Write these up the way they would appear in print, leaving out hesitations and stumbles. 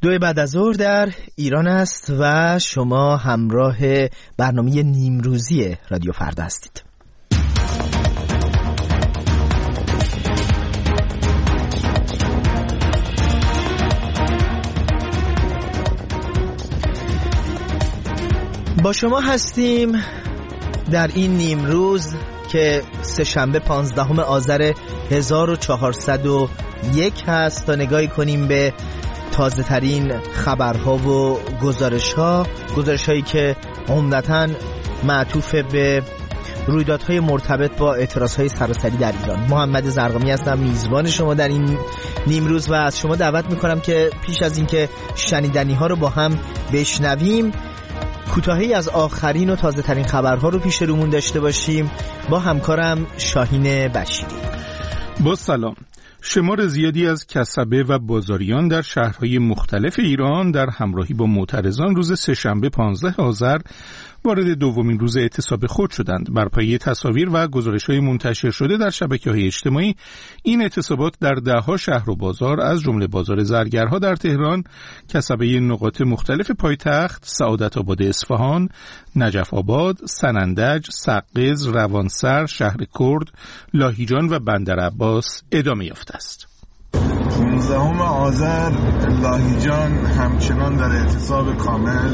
2 بعد از ظهر در ایران است و شما همراه برنامه نیمروزی رادیو فردا هستید. با شما هستیم در این نیمروز که سه‌شنبه 15 آذر 1401 هست تا نگاهی کنیم به تازه ترین خبرها و گزارش هایی که عمدتاً معطوف به رویدادهای مرتبط با اعتراضهای سراسری در ایران. محمد زرقامی هستم، میزبان شما در این نیمروز و از شما دعوت میکنم که پیش از اینکه شنیدنی ها رو با هم بشنویم کوتاهی از آخرین و تازه ترین خبرها رو پیش رومون داشته باشیم با همکارم شاهین بشیری. با سلام. شمار زیادی از کسبه و بازاریان در شهرهای مختلف ایران در همراهی با معترضان روز سه‌شنبه 15 آذر وارد دومین روز اعتصاب خود شدند. بر پایه تصاویر و گزارش‌های منتشر شده در شبکه‌های اجتماعی، این اعتصابات در ده‌ها شهر و بازار از جمله بازار زرگرها در تهران، کسبه نقاط مختلف پایتخت، سعادت‌آباد اصفهان، نجف آباد، سنندج، سقز، روانسر، شهر کرد، لاهیجان و بندرعباس ادامه یافته است. 15 آذر لاهیجان همچنان در اعتصاب کامل.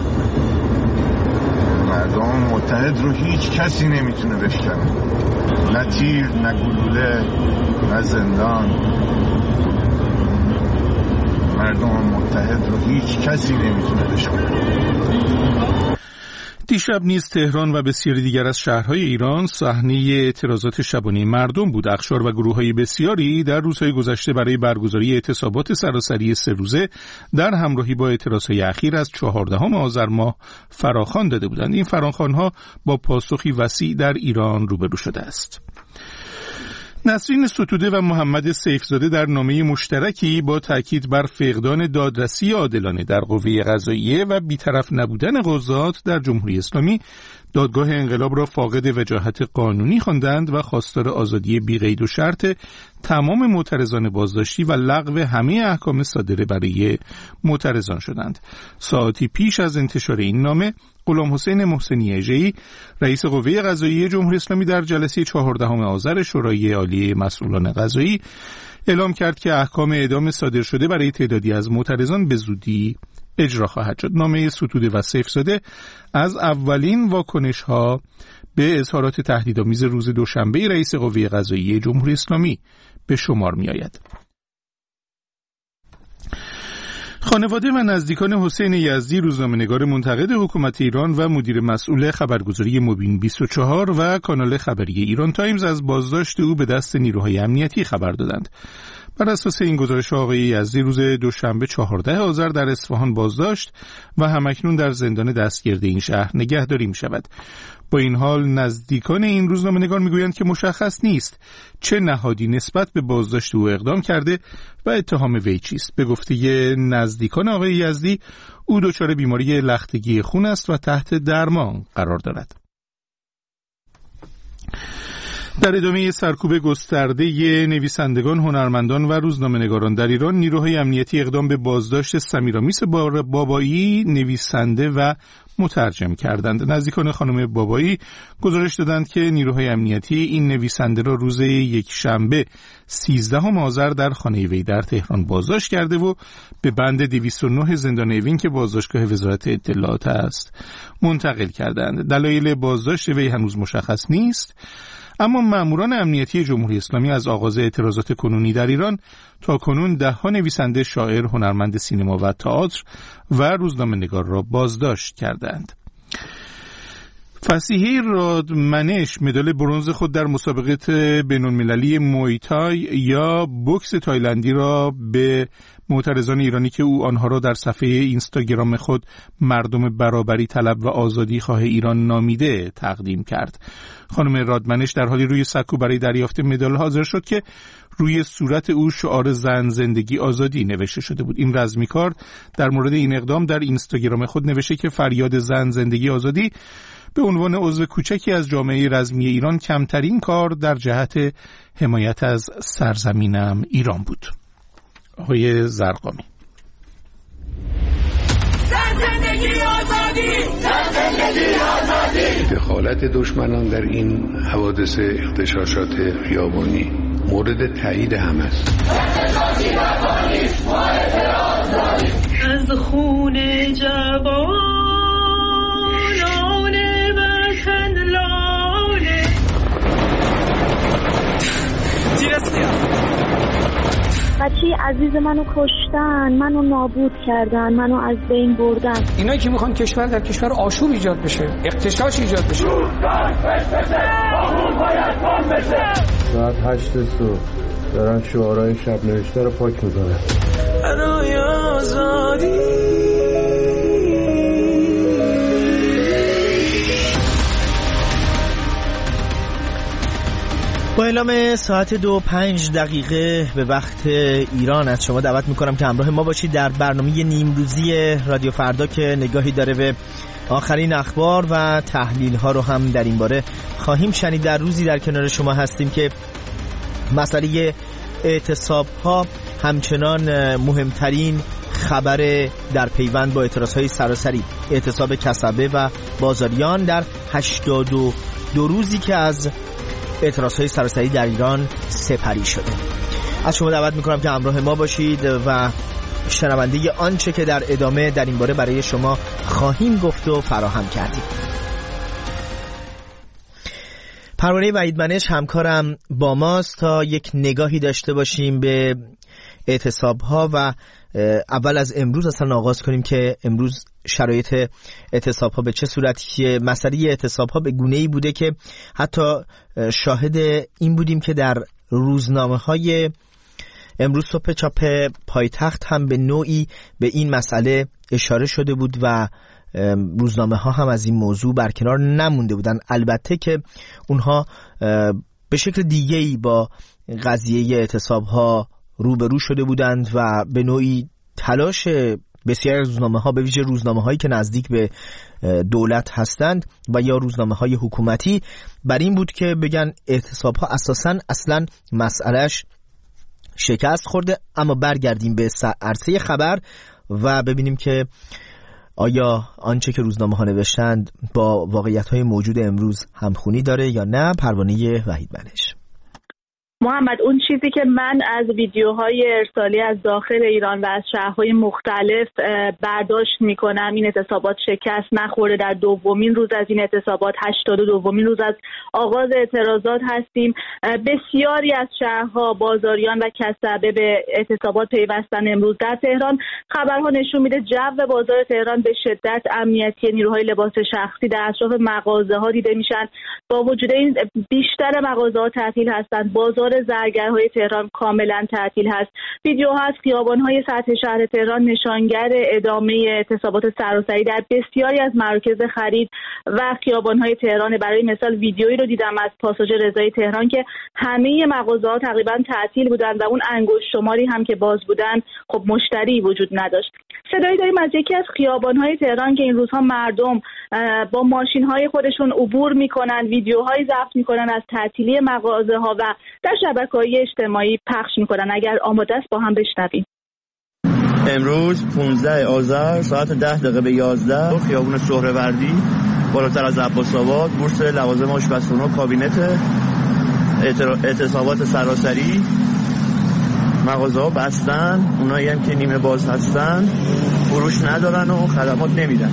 مردم متحد رو هیچ کسی نمیتونه بشکنه، نه تیر، نه گلوله، نه زندان. مردم متحد رو هیچ کسی نمیتونه بشکنه. دیشب نیز تهران و بسیاری دیگر از شهرهای ایران صحنه اعتراضات شبانه مردم بود. اقشار و گروه‌های بسیاری در روزهای گذشته برای برگزاری اعتصابات سراسری 3 روزه در همراهی با اعتراضهای اخیر از 14 آذر ماه فراخوان داده بودند. این فراخوان‌ها با پاسخی وسیع در ایران روبرو شده است. نسرین ستوده و محمد سیفزاده در نامه مشترکی با تاکید بر فقدان دادرسی عادلانه در قوه قضاییه و بی‌طرف نبودن قضات در جمهوری اسلامی دادگاه انقلاب را فاقد وجاهت قانونی خواندند و خواستار آزادی بی‌قید و شرط تمام معترضان بازداشتی و لغو همه احکام صادره برای معترضان شدند. ساعتی پیش از انتشار این نامه، غلام حسین محسنی اژه‌ای رئیس قوه قضاییه جمهوری اسلامی در جلسه 14 آذر شورای عالی مسئولان قضایی اعلام کرد که احکام اعدام صادر شده برای تعدادی از معترضان به زودی اجرا خواهد شد. نامه ستوده و سیفزاده از اولین واکنش‌ها به اظهارات تهدیدآمیز روز دوشنبه رئیس قوه قضاییه جمهوری اسلامی به شمار می‌آید. خانواده و نزدیکان حسین یزدی، روزنامه‌نگار منتقد حکومت ایران و مدیر مسئول خبرگزاری مبین 24 و کانال خبری ایران تایمز از بازداشت او به دست نیروهای امنیتی خبر دادند. بر اساس این گزارش آقای یزدی روز دوشنبه 14 آذر در اصفهان بازداشت و همکنون در زندان دستگرد این شهر نگهداری می‌شود. با این حال نزدیکان این روزنامه‌نگار میگویند که مشخص نیست چه نهادی نسبت به بازداشت او اقدام کرده و اتهام وی چیست. به گفته نزدیکان آقای یزدی، او دچار بیماری لختگی خون است و تحت درمان قرار دارد. در ادامه سرکوب گسترده نویسندگان، هنرمندان و روزنامه‌نگاران در ایران، نیروهای امنیتی اقدام به بازداشت سمیرامیس بابایی، نویسنده و مترجم کردند. نزدیکان خانم بابایی گزارش دادند که نیروهای امنیتی این نویسنده را روز یکشنبه 13 آذر در خانه وی در تهران بازداشت کرده و به بند 209 زندان اوین که بازداشتگاه وزارت اطلاعات است منتقل کردند. دلایل بازداشت وی هنوز مشخص نیست، اما ماموران امنیتی جمهوری اسلامی از آغاز اعتراضات کنونی در ایران تا کنون 10 نویسنده، شاعر، هنرمند سینما و تئاتر و روزنامه‌نگار را بازداشت کردند. فصیحه رادمنش مدال برنز خود در مسابقه بین‌المللی مویتای یا بوکس تایلندی را به معترضان ایرانی که او آنها را در صفحه اینستاگرام خود مردم برابری طلب و آزادی خواه ایران نامیده تقدیم کرد. خانم رادمنش در حالی روی سکو برای دریافت مدال حاضر شد که روی صورت او شعار زن، زندگی، آزادی نوشته شده بود. این رزمیکار در مورد این اقدام در اینستاگرام خود نوشته که فریاد زن، زندگی، آزادی به عنوان عضو کوچکی از جامعه رزمی ایران کمترین کار در جهت حمایت از سرزمینم ایران بود. آقای زرقامی. دخالت دشمنان در این حوادث اغتشاشات خیابانی مورد تایید هم است. از خون جوانان وطن لاله بچه عزیز منو کشتن، منو نابود کردن، منو از بین بردن. اینایی که میخوان کشور در کشور آشوب ایجاد بشه، اغتشاش ایجاد بشه. ساعت 8 صبح دارن شعارهای شب نوشته رو پاک میکنن. برای آزادی با اعلام ساعت 2:05 به وقت ایران از شما دعوت میکنم که همراه ما باشید در برنامه نیمروزی رادیو فردا که نگاهی داره به آخرین اخبار و تحلیل ها رو هم در این باره خواهیم شنید. در روزی در کنار شما هستیم که مسئله اعتصاب ها همچنان مهمترین خبر در پیوند با اعتراض های سراسری اعتصاب کسبه و بازاریان در 82 روزی که از اعتراضهای سراسری در ایران سپری شده. از شما دعوت میکنم که همراه ما باشید و شنونده آنچه که در ادامه در این باره برای شما خواهیم گفت و فراهم کردیم. پروانه وحیدمنش همکارم با ماست تا یک نگاهی داشته باشیم به اعتصاب‌ها و اول از امروز اصلا آغاز کنیم که امروز شرایط اعتصاب‌ها به چه صورتیه. مسئله اعتصاب‌ها به گونه‌ای بوده که حتی شاهد این بودیم که در روزنامه‌های امروز صبح چاپ پایتخت هم به نوعی به این مسئله اشاره شده بود و روزنامه‌ها هم از این موضوع برکنار نمونده بودن. البته که اونها به شکل دیگه‌ای با قضیه اعتصاب‌ها روبرو شده بودند و به نوعی تلاش بسیاری از روزنامه‌ها به ویژه روزنامه‌هایی که نزدیک به دولت هستند و یا روزنامه‌های حکومتی بر این بود که بگن اعتصاب‌ها اصلاً مسئلهش شکست خورده. اما برگردیم به عرصه خبر و ببینیم که آیا آنچه که روزنامه‌ها نوشتند با واقعیت‌های موجود امروز همخوانی داره یا نه. پروانه وحیدمنش. محمد، اون چیزی که من از ویدیوهای ارسالی از داخل ایران و از شهرهای مختلف برداشت میکنم این اعتصابات شکست نخورده. در دومین روز از این اعتصابات، 82مین روز از آغاز اعتراضات هستیم. بسیاری از شهرها، بازاریان و کسبه به اعتصابات پیوستن. امروز در تهران خبرها نشون میده جو بازار تهران به شدت امنیتی، نیروهای لباس شخصی در اطراف مغازه‌ها دیده میشن. با وجود این بیشتر مغازه‌ها تعطیل هستند. بازار زرگرهای تهران کاملا تعطیل هست. ویدیوها از خیابان‌های سطح شهر تهران نشانگر ادامه اعتصابات سراسری در بسیاری از مراکز خرید و خیابان‌های تهران. برای مثال ویدیویی رو دیدم از پاساژ رضایی تهران که همه مغازه‌ها تقریبا تعطیل بودند و اون انگشت شماری هم که باز بودن خب مشتری وجود نداشت. صدایی داریم از یکی از خیابان‌های تهران که این روزها مردم با ماشین‌های خودشون عبور می‌کنن، ویدیوهایی ضبط می‌کنن از تعطیلی مغازه‌ها و در شبکه‌های اجتماعی پخش می‌کنن. اگر آماده است با هم بشنویم. امروز 15 آذر ساعت 10 به 11 خیابون سهروردی بالاتر از عباس آباد بورس لوازم آشپزخونه و کابینت اعتصابات سراسری. مغازه‌ها بستن، اونایی هم که نیمه باز هستن فروش ندارن و خدمات نمیدن.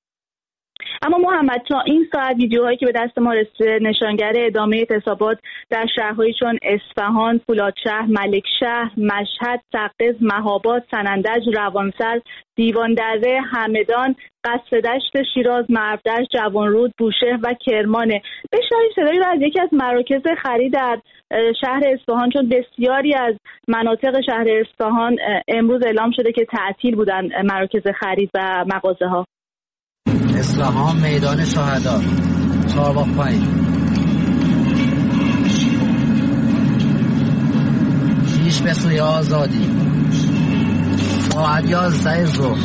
اما محمد، تا این ساعت ویدیوهایی که به دست ما رسیده نشانگر ادامه اعتصابات در شهرهایی چون اصفهان، فولادشهر، ملکشهر، مشهد، سقز، مهاباد، سنندج، روانسر، دیواندره، همدان، قصر دشت، شیراز، مرودشت، جوانرود، بوشهر و کرمانه. بشنویم صدایی رو از یکی از مراکز خرید در شهر اصفهان، چون بسیاری از مناطق شهر اصفهان امروز اعلام شده که تعطیل بودن مراکز خرید و مغازه ها. اصفهان میدان شهدا، چهارباغ پایین، پیش به سوی آزادی، ساعت 11 ظهر.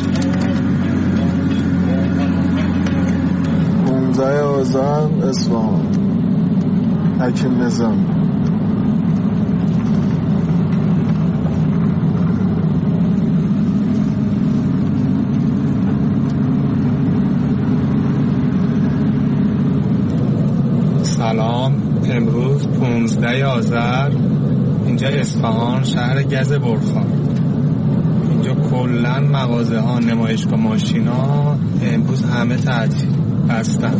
15 آذر اصفهان، حکیم نظام. سلام. امروز 15 آذر اینجا اصفهان شهر گز برخان، اینجا کلا مغازه ها، نمایشگاه ماشینا امروز همه تعطیل هستن.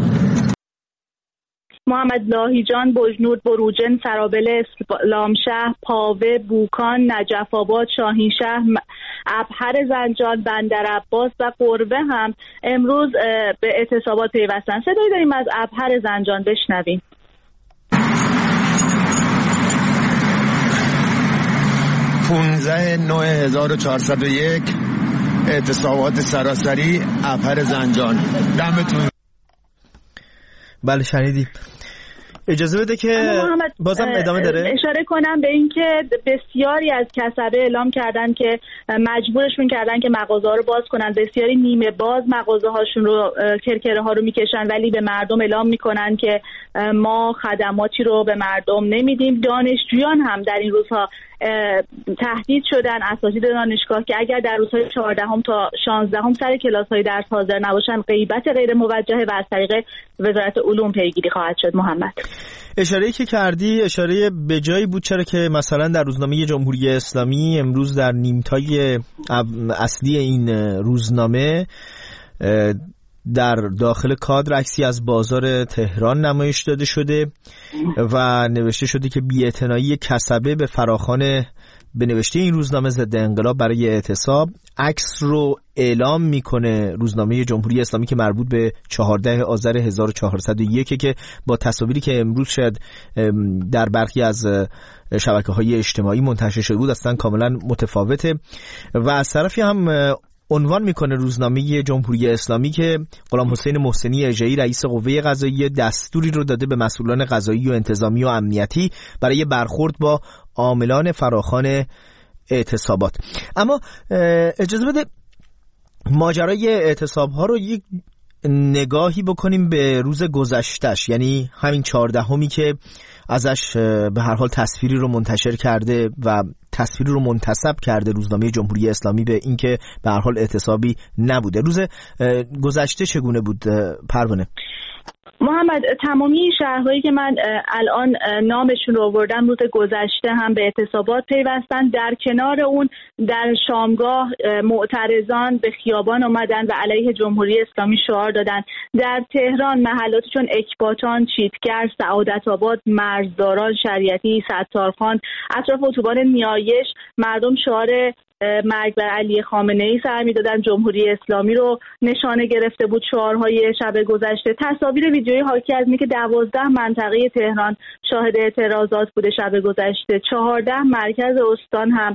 محمد لاهیجان، بجنورد، بروجن، سرابل، اسلامشهر، پاوه، بوکان، نجف آباد، شاهینشهر، ابهر زنجان، بندرعباس و قربه هم امروز به اعتصابات پیوستن. صدایی داریم از ابهر زنجان، بشنویم. 15/9/1401 اعتصابات سراسری ابهر زنجان. دمتون. بله شنیدیم. اجازه بده که بازم ادامه داره. اشاره کنم به این که بسیاری از کسبه اعلام کردن که مجبورشون کردن که مغازه ها رو باز کنن، بسیاری نیمه باز مغازه هاشون رو، کرکره ها رو میکشن، ولی به مردم اعلام میکنن که ما خدماتی رو به مردم نمیدیم. دانشجویان هم در این روزها تهدید شدن، اساتید دانشگاه، که اگر در روزهای 14 تا 16 سر کلاس‌های درس حاضر نباشن غیبت غیر موجهه و از طریق وزارت علوم پیگیری خواهد شد. محمد، اشاره‌ای که کردی اشاره به جایی بود، چرا که مثلا در روزنامه جمهوری اسلامی امروز در نیمتای اصلی این روزنامه در داخل کادر عکسی از بازار تهران نمایش داده شده و نوشته شده که بی‌اعتنایی کسبه به فراخوان، به نوشته این روزنامه، ضد انقلاب برای اعتصاب. عکس رو اعلام میکنه روزنامه جمهوری اسلامی که مربوط به 14 آذر 1401 که با تصاویری که امروز شاید در برخی از شبکه‌های اجتماعی منتشر شده بود اصلا کاملا متفاوته. و از طرفی هم عنوان میکنه روزنامه جمهوری اسلامی که غلام حسین محسنی اژه‌ای رئیس قوه قضاییه دستوری رو داده به مسئولان قضایی و انتظامی و امنیتی برای برخورد با عاملان فراخوان اعتصابات. اما اجازه بده ماجرای اعتصاب‌ها رو یک نگاهی بکنیم به روز گذشتهش، یعنی همین 14می که ازش به هر حال تصویری رو منتشر کرده و تصویری رو منتسب کرده روزنامه جمهوری اسلامی به اینکه به هر حال اعتصابی نبوده. روز گذشته چگونه بود پروانه؟ محمد، تمامی شهرهایی که من الان نامشون رو آوردم روز گذشته هم به اعتصابات پیوستن. در کنار اون در شامگاه معترضان به خیابان آمدن و علیه جمهوری اسلامی شعار دادن. در تهران محلاتی چون اکباتان، چیتگر، سعادت آباد، مرزداران، شریعتی، ستارخان، اطراف اتوبان نیایش مردم شعار مرگ بر علی خامنه‌ای سر می‌دادن. جمهوری اسلامی رو نشانه گرفته بود شعارهای شب گذشته. تصاویر ویدیویی حاکی از اینکه 12 منطقه تهران شاهد اعتراضات بوده شب گذشته. 14 مرکز استان هم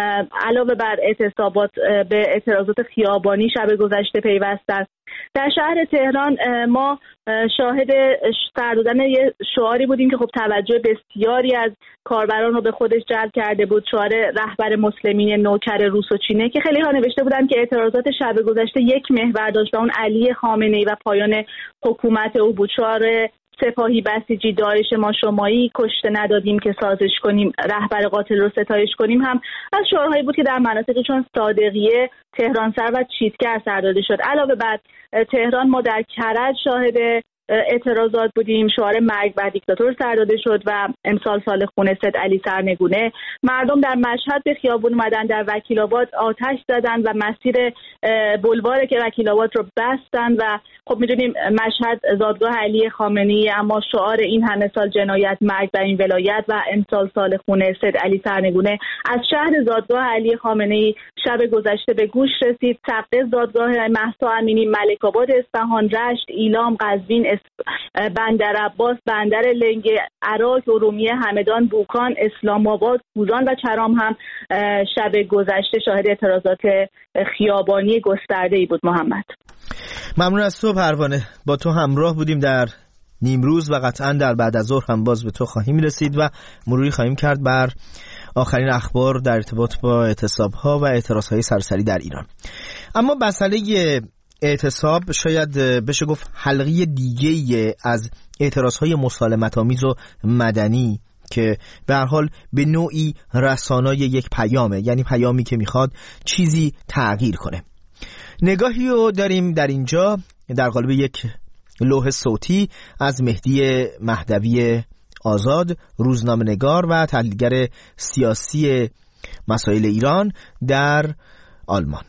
علاوه بر اعتصابات به اعتراضات خیابانی شب گذشته پیوستند. در شهر تهران ما شاهد سر دادن یه شعاری بودیم که خب توجه بسیاری از کاربران رو به خودش جلب کرده بود. شعار رهبر مسلمین نوکر روس و چینه که خیلی ها نوشته بودن که اعتراضات شب گذشته یک محور داشت و اون علی خامنه‌ای و پایان حکومت او بود. شعار سپاهی بسیجی داعش ما شمایی، کشته ندادیم که سازش کنیم، رهبر قاتل رو ستایش کنیم هم از شعارهایی بود که در مناطقی چون صادقیه، تهرانسر و چیتگر سر داده شد. علاوه بر تهران ما در کرج شاهد اعتراضات بودیم. شعار مرگ بر دیکتاتور سر داده شد و امسال سال خون سید علی سرنگونه. مردم در مشهد به خیابون اومدن، در وکیل آباد آتش زدن و مسیر بلوار که وکیل آباد رو بستن و خب میدونیم مشهد زادگاه علی خامنه‌ای، اما شعار این همه سال جنایت مرگ بر این ولایت و امسال سال خون سید علی سرنگونه از شهر زادگاه علی خامنه‌ای شب گذشته به گوش رسید. سقه زادگاه مهسا امینی، ملک آباد اصفهان، رشت، ایلام، قزوین، بندرعباس، بندر لنگ، عراق، ارومیه، همدان، بوکان، اسلام آباد، کوزان و چرام هم شب گذشته شاهد اعتراضات خیابانی گسترده‌ای بود. محمد، ممنون از تو پروانه. با تو همراه بودیم در نیمروز و قطعا در بعد از ظهر هم باز به تو خواهیم رسید و مروری خواهیم کرد بر آخرین اخبار در ارتباط با اعتصاب‌ها و اعتراض‌های سراسری در ایران. اما مسئله اعتصاب شاید بشه گفت حلقه دیگه‌ای از اعتراض‌های مسالمت‌آمیز و مدنی که به هر حال به نوعی رسانای یک پیامه، یعنی پیامی که میخواد چیزی تغییر کنه. نگاهی رو داریم در اینجا در قالب یک لوح صوتی از مهدی مهدوی آزاد، روزنامه‌نگار و تحلیلگر سیاسی مسائل ایران در آلمان.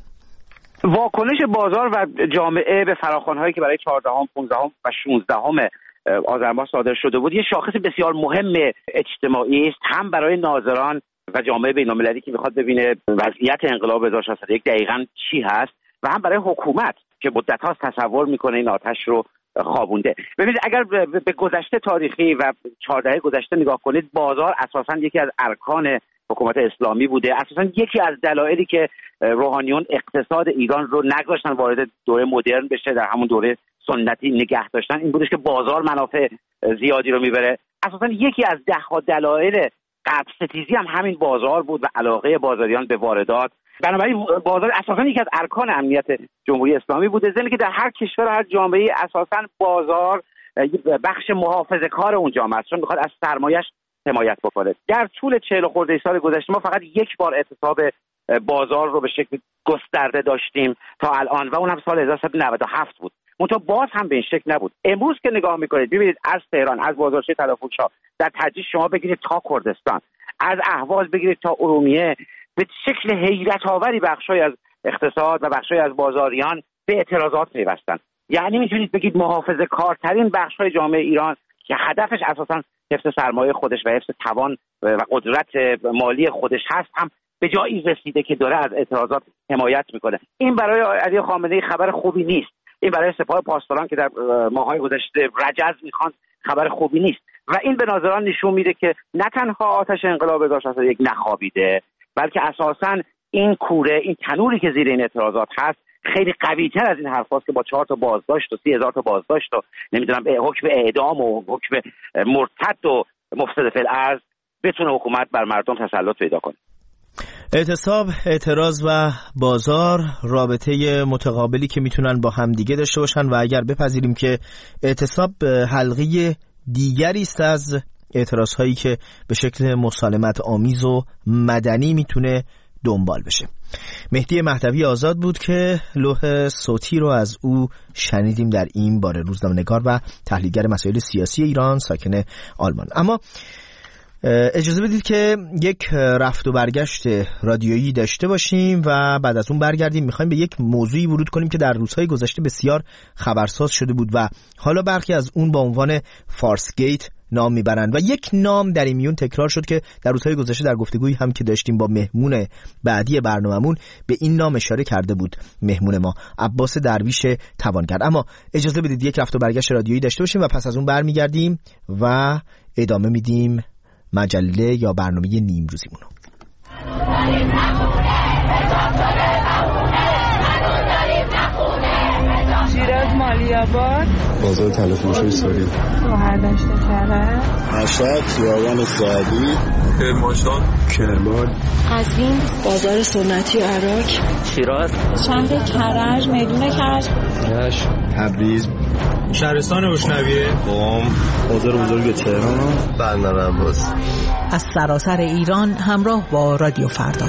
واکنش بازار و جامعه به فراخوان‌هایی که برای 14ام، 15ام و 16ام آذر ماه صادر شده بود یه شاخص بسیار مهم اجتماعی است، هم برای ناظران و جامعه بین‌المللی که میخواد ببینه وضعیت انقلاب 1061 دقیقاً چی هست، و هم برای حکومت که مدت‌هاست تصور میکنه این آتش رو خوابونده. ببینید اگر به گذشته تاریخی و 14 گذشته نگاه کنید، بازار اساساً یکی از ارکان حکومت اسلامی بوده. اساساً یکی از دلایلی که روحانیون اقتصاد ایران رو نگذاشتن وارد دوره مدرن بشه، در همون دوره سنتی نگه داشتن، این بودش که بازار منافع زیادی رو میبره. اساساً یکی از ده‌ها دلایل قبض‌ستیزی هم همین بازار بود و علاقه بازاریان به واردات. بنابراین بازار اساساً یکی از ارکان امنیت جمهوری اسلامی بوده، زمینی که در هر کشور و هر جامعه‌ای اساساً بازار بخش محافظه‌کار اون جامعه است، چون میخواد از سرمایه‌اش حمایت بکنه. در طول 40 خورده سال گذشته ما فقط یک بار اعتصاب بازار رو به شکل گسترده داشتیم تا الان و اون هم سال 1397 بود. منتها باز هم به این شکل نبود. امروز که نگاه میکنید ببینید از تهران، از بازارچه تلافروش‌ها، در تجریش شما بگیرید تا کردستان، از اهواز بگیرید تا ارومیه، به شکل حیرت آوری بخشای از اقتصاد و بخشای از بازاریان به اعتراضات پیوستن. یعنی میتونید بگید محافظه کارترین بخشای جامعه ایران که هدفش اساساً حفظ سرمایه خودش و حفظ توان و قدرت مالی خودش هست هم به جایی رسیده که داره از اعتراضات حمایت میکنه. این برای علی خامنه‌ای خبر خوبی نیست. این برای سپاه پاسداران که در ماه‌های گذشته رجز میخوان خبر خوبی نیست و این به ناظران نشون میده که نه تنها آتش انقلاب 1061 نخوابیده، بلکه اساساً این کوره، این تنوری که زیر این اعتراضات هست خیلی قوی‌تر از این حرفاست که با 4 تا بازداشت و 30,000 تا بازداشت و نمیدونم حکم اعدام و حکم مرتد و مفسد فی الارض بتونه حکومت بر مردم تسلط پیدا کنه. اعتصاب، اعتراض و بازار رابطه متقابلی که میتونن با هم دیگه داشته باشن و اگر بپذیریم که اعتصاب حلقه دیگری است از اعتراض هایی که به شکل مسالمت آمیز و مدنی میتونه دنبال بشه. مهدی مهدوی آزاد بود که لوح صوتی رو از او شنیدیم در این باره، روزنامه‌نگار و تحلیلگر مسائل سیاسی ایران، ساکن آلمان. اما اجازه بدید که یک رفت و برگشت رادیویی داشته باشیم و بعد از اون برگردیم. میخوایم به یک موضوعی ورود کنیم که در روزهای گذشته بسیار خبرساز شده بود و حالا برخی از اون با عنوان فارس گیت نام میبرند و یک نام در این میون تکرار شد که در روزهای گذشته در گفتگویی هم که داشتیم با مهمون بعدی برنامه‌مون به این نام اشاره کرده بود مهمون ما، عباس درویش توانگر. اما اجازه بدید یک رفت و برگشت رادیویی داشته باشیم و پس از اون برمیگردیم و ادامه میدیم مجله یا برنامه نیم روزیمونو. شیراز مالی‌آباد، بازار تلافروش‌های ساری، شهردشت کرج، مشهد، خیابان سعدی، کرمانشاه، کرمان، قزوین، بازار سنتی عراق، شیراز، شهر کرج، میدون کرج، رشت، تبریز، شهرستان روشنویه، قم، بازار بزرگ تهران، بندر عباس. از سراسر ایران همراه با رادیو فردا.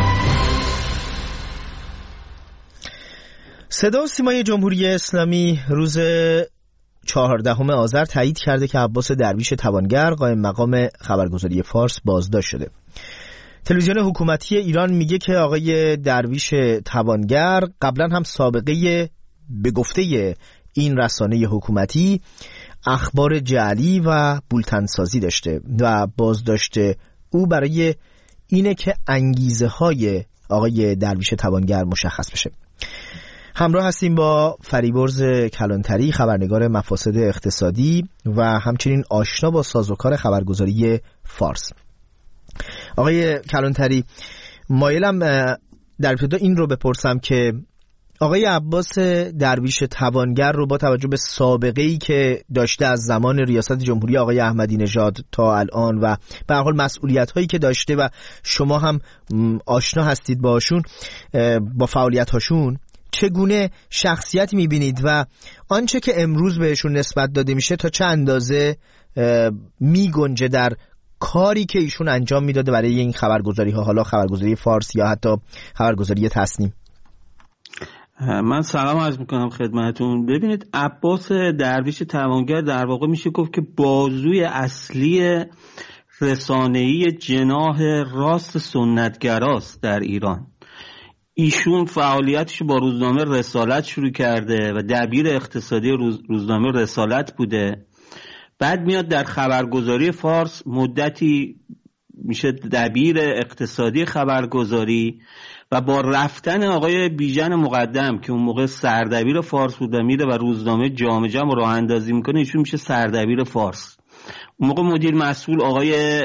صدا و سیمای جمهوری اسلامی روز 14 آذر تایید کرده که عباس درویش توانگر قائم مقام خبرگزاری فارس بازداشت شده. تلویزیون حکومتی ایران میگه که آقای درویش توانگر قبلا هم سابقه به گفته این رسانه حکومتی اخبار جعلی و بولتنسازی داشته و بازداشت او برای اینه که انگیزه های آقای درویش توانگر مشخص بشه. همراه هستیم با فریبرز کلانتری، خبرنگار مفاسد اقتصادی و همچنین آشنا با سازوکار خبرگزاری فارس. آقای کلانتری، مایلم در ابتدا این رو بپرسم که آقای عباس درویش توانگر رو با توجه به سابقه‌ای که داشته از زمان ریاست جمهوری آقای احمدی نژاد تا الان و به هر حال مسئولیت‌هایی که داشته و شما هم آشنا هستید باشون، با فعالیت‌هاشون، چگونه شخصیتی می‌بینید و آنچه که امروز بهشون نسبت داده میشه تا چه اندازه می‌گنجه در کاری که ایشون انجام میداده برای این خبرگزاری‌ها، حالا خبرگزاری فارس یا حتی خبرگزاری تصنیم؟ من سلام عرض میکنم خدمتون. ببینید عباس درویش توانگر در واقع میشه گفت که بازوی اصلی رسانه‌ای جناح راست سنتگراست در ایران. ایشون فعالیتش با روزنامه رسالت شروع کرده و دبیر اقتصادی روزنامه رسالت بوده. بعد میاد در خبرگزاری فارس مدتی میشه دبیر اقتصادی خبرگزاری و با رفتن آقای بیژن مقدم که اون موقع سردبیر فارس بود و میره و روزنامه جام جم راه اندازی میکنه، ایشون میشه سردبیر فارس. اون موقع مدیر مسئول آقای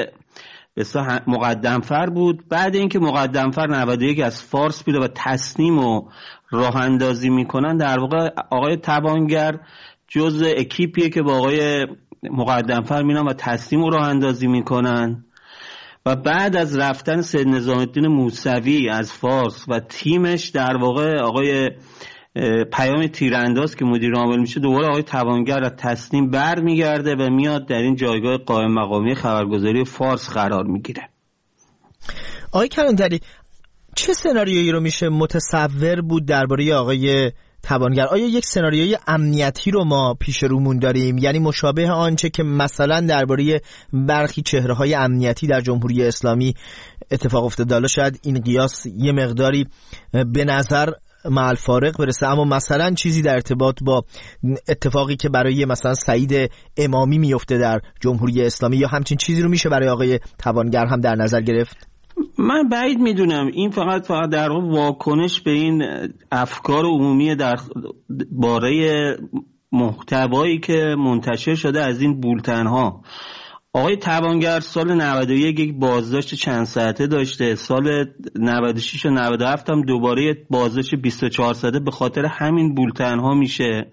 مقدمفر بود. بعد اینکه مقدمفر 91 از فارس میره و تصنیم و راه اندازی میکنن، در واقع آقای توانگر جز اکیپیه که با آقای مقدمفر میرن و تصنیم و راه اندازی میکنن. و بعد از رفتن سید نظام الدین موسوی از فارس و تیمش، در واقع آقای پیام تیرانداز که مدیر عامل میشه، دوباره آقای توانگر از تصنیم برمیگرده و میاد در این جایگاه قائم مقامی خبرگزاری فارس قرار میگیره. آقای کلانتری، چه سناریویی رو میشه متصور بود درباره آقای توانگر؟ آیا یک سناریوی امنیتی رو ما پیش رومون داریم، یعنی مشابه آنچه که مثلا درباره برخی چهره‌های امنیتی در جمهوری اسلامی اتفاق افتاده؟ حالا شاید این قیاس یه مقداری به نظر مع الفارق برسه، اما مثلا چیزی در ارتباط با اتفاقی که برای مثلا سعید امامی میفته در جمهوری اسلامی یا همچین چیزی رو میشه برای آقای توانگر هم در نظر گرفت؟ من بعید میدونم. این فقط در واکنش به این افکار عمومی در باره محتوایی که منتشر شده از این بولتن‌ها. آقای توانگر سال 91 یک بازداشت چند ساعته داشته، سال 96 و 97 هم دوباره بازداشت 24 ساعته به خاطر همین بولتن‌ها میشه.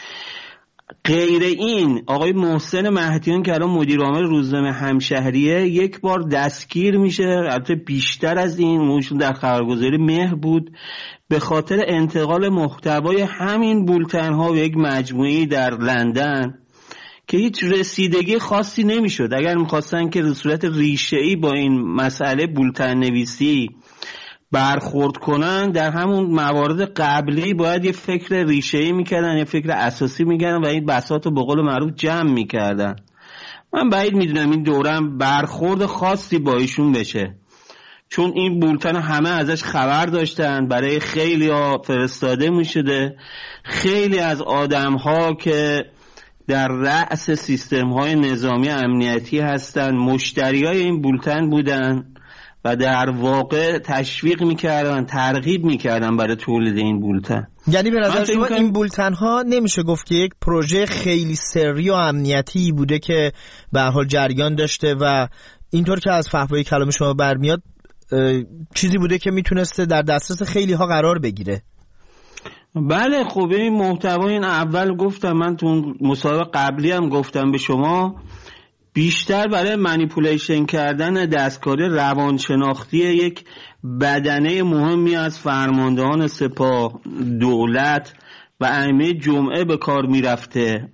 غیر این آقای محسن مهدیان که الان مدیر عامل روزنامه همشهریه یک بار دستگیر میشه، البته بیشتر از این، اونشون در خبرگزاری مهر بود، به خاطر انتقال محتوای همین بولتن‌ها به یک مجموعه‌ای در لندن که هیچ رسیدگی خاصی نمیشد. اگر میخواستن که به صورت ریشه‌ای با این مسئله بولتن نویسی برخورد کنن، در همون موارد قبلی باید یه فکر ریشه‌ای میکردن، یه فکر اساسی میکردن و این بساط رو به قول معروف جمع میکردن. من بعید میدونم این دورم برخورد خاصی با ایشون بشه، چون این بولتن همه ازش خبر داشتن، برای خیلی ها فرستاده میشده. خیلی از آدم ها که در رأس سیستم های نظامی امنیتی هستن مشتری های این بولتن بودن و در واقع تشویق میکردن، ترغیب میکردن برای تولید این بولتن. یعنی به نظر شما این بولتن ها نمیشه گفت که یک پروژه خیلی سری و امنیتی بوده که به هر حال جریان داشته و اینطور که از فحوای کلام شما برمیاد چیزی بوده که میتونسته در دسترس خیلی ها قرار بگیره؟ بله. خب این محتوا، این اول گفتم، من تو مصاحبه قبلی هم گفتم به شما، بیشتر برای منیپولیشن کردن دستکاری روانشناختی یک بدنه مهمی از فرماندهان سپاه، دولت و ائمه جمعه به کار میرفته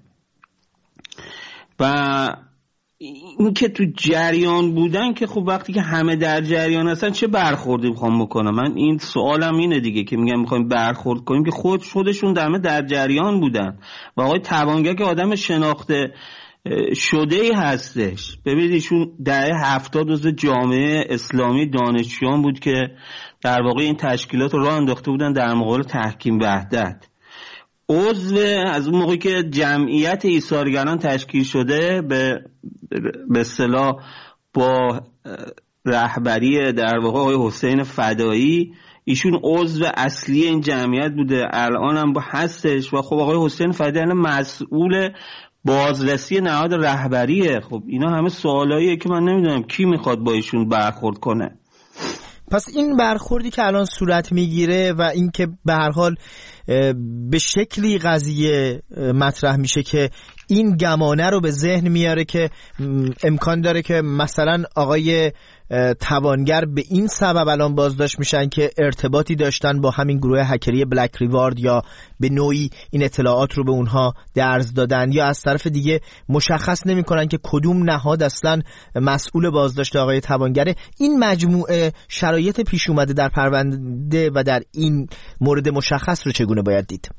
و این که تو جریان بودن که خب وقتی که همه در جریان هستن چه برخوردی میخوام بکنم؟ من این سوالم اینه دیگه که میگم میخوایم برخورد کنیم که خودشون همه در جریان بودن و آقای توانگر که آدم شناخته شده‌ای هستش. ببینید ایشون دهه 70 عضو جامعه اسلامی دانشجویان بود که در واقع این تشکیلات رو راه انداخته بودن در مقابل تحکیم وحدت. عضو از اون موقعی که جمعیت ایثارگران تشکیل شده به اصطلاح با رهبری در واقع آقای حسین فدایی، ایشون عضو اصلی این جمعیت بوده، الان هم هستش و خب آقای حسین فدایی مسئول بازرسی نهاد رهبریه. خب اینا همه سوالاییه که من نمیدونم کی میخواد با ایشون برخورد کنه. پس این برخوردی که الان صورت میگیره و این که به هر حال به شکلی قضیه مطرح میشه که این گمانه رو به ذهن میاره که امکان داره که مثلا آقای توانگر به این سبب الان بازداشت میشن که ارتباطی داشتن با همین گروه هکری بلک ریوارد یا به نوعی این اطلاعات رو به اونها درز دادن، یا از طرف دیگه مشخص نمیکنن که کدوم نهاد اصلا مسئول بازداشت آقای توانگره. این مجموعه شرایط پیش اومده در پرونده و در این مورد مشخص رو چگونه باید دید؟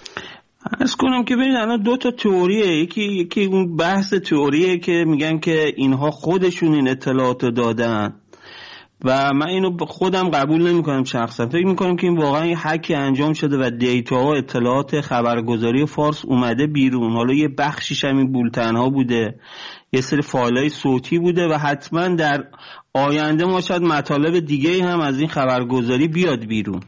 عرض کنم که ببینید الان دو تا تئوریه، یکی اون بحث تئوریه که میگن که اینها خودشون این اطلاعات دادن و من اینو خودم قبول نمیکنم. شخصا فکر میکنم که این واقعا یه هکی انجام شده و دیتا و اطلاعات خبرگزاری فارس اومده بیرون. حالا یه بخشیش همین بولتن ها بوده، یه سری فایلای صوتی بوده و حتما در آینده ما شاید مطالب دیگه هم از این خبرگزاری بیاد بیرون.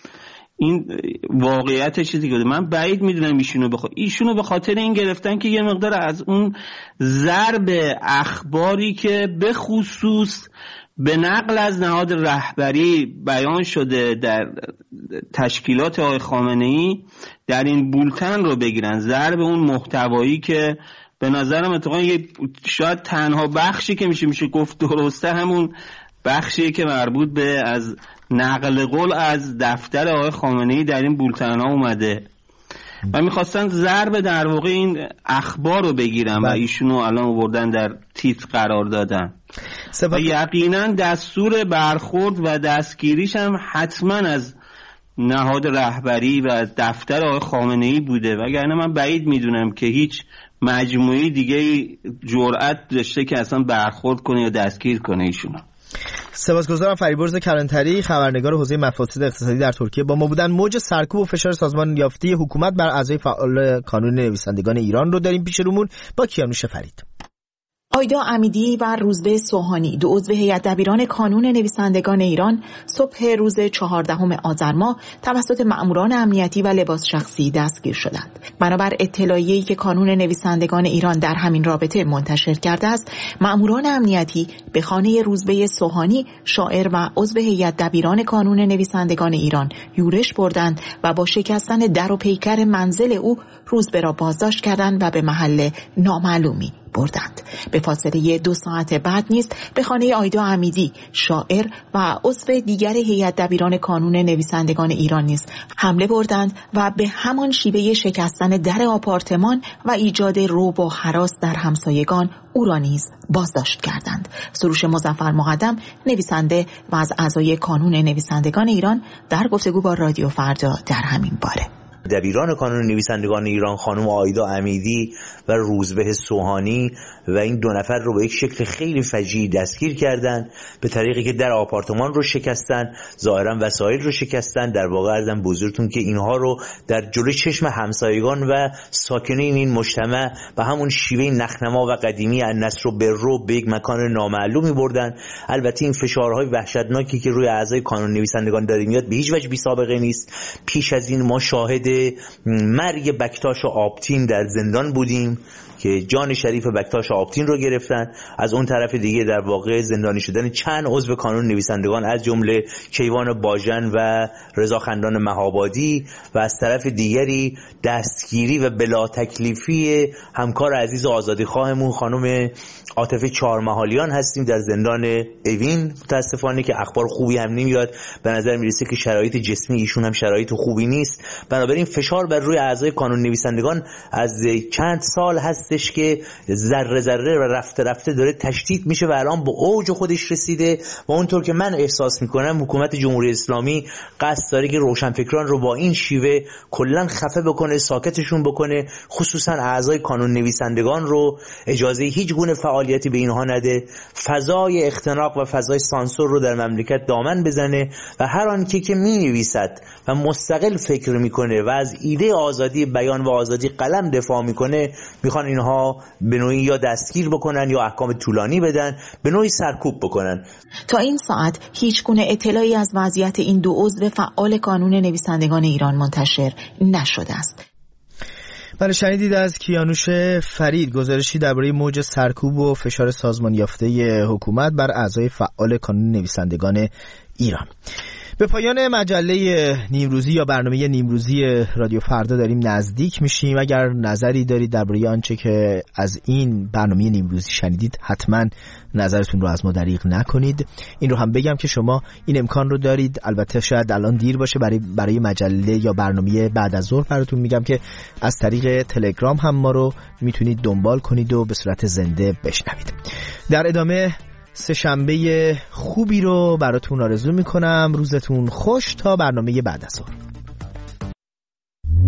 این واقعیت چیزی که من بعید میدونم ایشونو به خاطر این گرفتن که یه مقدار از اون ضرب اخباری که به خصوص به نقل از نهاد رهبری بیان شده در تشکیلات آقای خامنه‌ای در این بولتن رو بگیرن، ضرب اون محتوایی که به نظرم اتفاقا شاید تنها بخشی که میشه گفت درسته همون بخشی که مربوط به از نقل قول از دفتر آقای خامنه‌ای در این بولتن ها اومده و میخواستن ضرب در واقع این اخبار رو بگیرن و ایشونو الان آوردن در تیتر قرار دادن و یقینا دستور برخورد و دستگیریش هم حتما از نهاد رهبری و دفتر آقای خامنه‌ای بوده، وگرنه من بعید میدونم که هیچ مجموعه دیگه جرأت داشته که اصلا برخورد کنه یا دستگیر کنه ایشونو. سپاسگزارم. فریبرز کلانتری، خبرنگار حوزه مفاسد اقتصادی در ترکیه با ما بودن. موج سرکوب و فشار سازمان یافته حکومت بر اعضای فعال کانون نویسندگان ایران رو داریم پیش رومون با کیانوش فرید. آیدا امیدی و روزبه سوهانی، دو عضو هیئت دبیران کانون نویسندگان ایران، صبح روز 14 آذر ماه توسط مأموران امنیتی و لباس شخصی دستگیر شدند. بنابر اطلاعیه‌ای که کانون نویسندگان ایران در همین رابطه منتشر کرده است، مأموران امنیتی به خانه روزبه سوهانی، شاعر و عضو هیئت دبیران کانون نویسندگان ایران یورش بردند و با شکستن در و پیکر منزل او روزبه را بازداشت کردند و به محل نامعلومی بردند. به فاصله 2 ساعت بعد نیز به خانه آیدا امیدی، شاعر و عضو دیگر هیئت دبیران کانون نویسندگان ایران نیز حمله بردند و به همان شیوه شکستن در آپارتمان و ایجاد رعب و هراس در همسایگان او را نیز بازداشت کردند. سروش مظفر مقدم، نویسنده و از اعضای کانون نویسندگان ایران، در گفتگو با رادیو فردا در همین باره دبیران کانون نویسندگان ایران خانم آیدا امیدی و روزبه سوهانی و این 2 نفر رو به یک شکل خیلی فجیع دستگیر کردند، به طریقی که در آپارتمان رو شکستن، ظاهرا وسایل رو شکستن. در واقع عرضم بزرگتون که اینها رو در جلوی چشم همسایگان و ساکنین این مجتمع و همون شیوه نخنما و قدیمی النصر و برو به یک مکان نامعلومی بردن. البته این فشارهای وحشتناکی که روی اعضای کانون نویسندگان داره میاد به هیچ وجه بی سابقه نیست. پیش از این ما شاهد مرگ بکتاش آبتین در زندان بودیم که جان شریف بکتاش آبتین رو گرفتن. از اون طرف دیگه در واقع زندانی شدن چند عضو کانون نویسندگان از جمله کیوان باژن و رضا خندان مهابادی و از طرف دیگری دستگیری و بلا تکلیفی همکار عزیز آزادیخواهمون خانم عاطفه چهارمحالیان هستیم در زندان اوین. متاسفانه که اخبار خوبی هم نمیاد، به نظر میرسه که شرایط جسمی ایشون هم شرایط خوبی نیست. بنابراین فشار بر روی اعضای کانون نویسندگان از چند سال هستش که ذره ذره و رفته رفته داره تشدید میشه و الان به اوج خودش رسیده و اونطور که من احساس میکنم حکومت جمهوری اسلامی قصد داره که روشنفکران رو با این شیوه کلا خفه بکنه، ساکتشون بکنه، خصوصا اعضای کانون نویسندگان رو اجازه هیچ گونه فعالیتی به اینها نده، فضای اختناق و فضای سانسور رو در مملکت دامن بزنه و هر آن که می‌نویسد و مستقل فکر میکنه و از ایده آزادی بیان و آزادی قلم دفاع میکنه میخوان اینها به نوعی یا دستگیر بکنن یا احکام طولانی بدن، به نوعی سرکوب بکنن. تا این ساعت هیچ گونه اطلاعی از وضعیت این 2 عضو فعال کانون نویسندگان ایران منتشر نشده است. بله، شنیدید از کیانوش فرید گزارشی درباره موج سرکوب و فشار سازمان یافته حکومت بر اعضای فعال کانون نویسندگان ایران. به پایان مجله نیمروزی یا برنامه نیمروزی رادیو فردا داریم نزدیک میشیم. اگر نظری دارید درباره آنچه که از این برنامه نیمروزی شنیدید حتما نظرتون رو از ما دریغ نکنید. این رو هم بگم که شما این امکان رو دارید، البته شاید الان دیر باشه برای مجله یا برنامه بعد از ظهر براتون میگم که از طریق تلگرام هم ما رو میتونید دنبال کنید و به صورت زنده بشنوید. در ادامه سه‌شنبه خوبی رو براتون آرزو میکنم. روزتون خوش تا برنامه بعد از ظهر.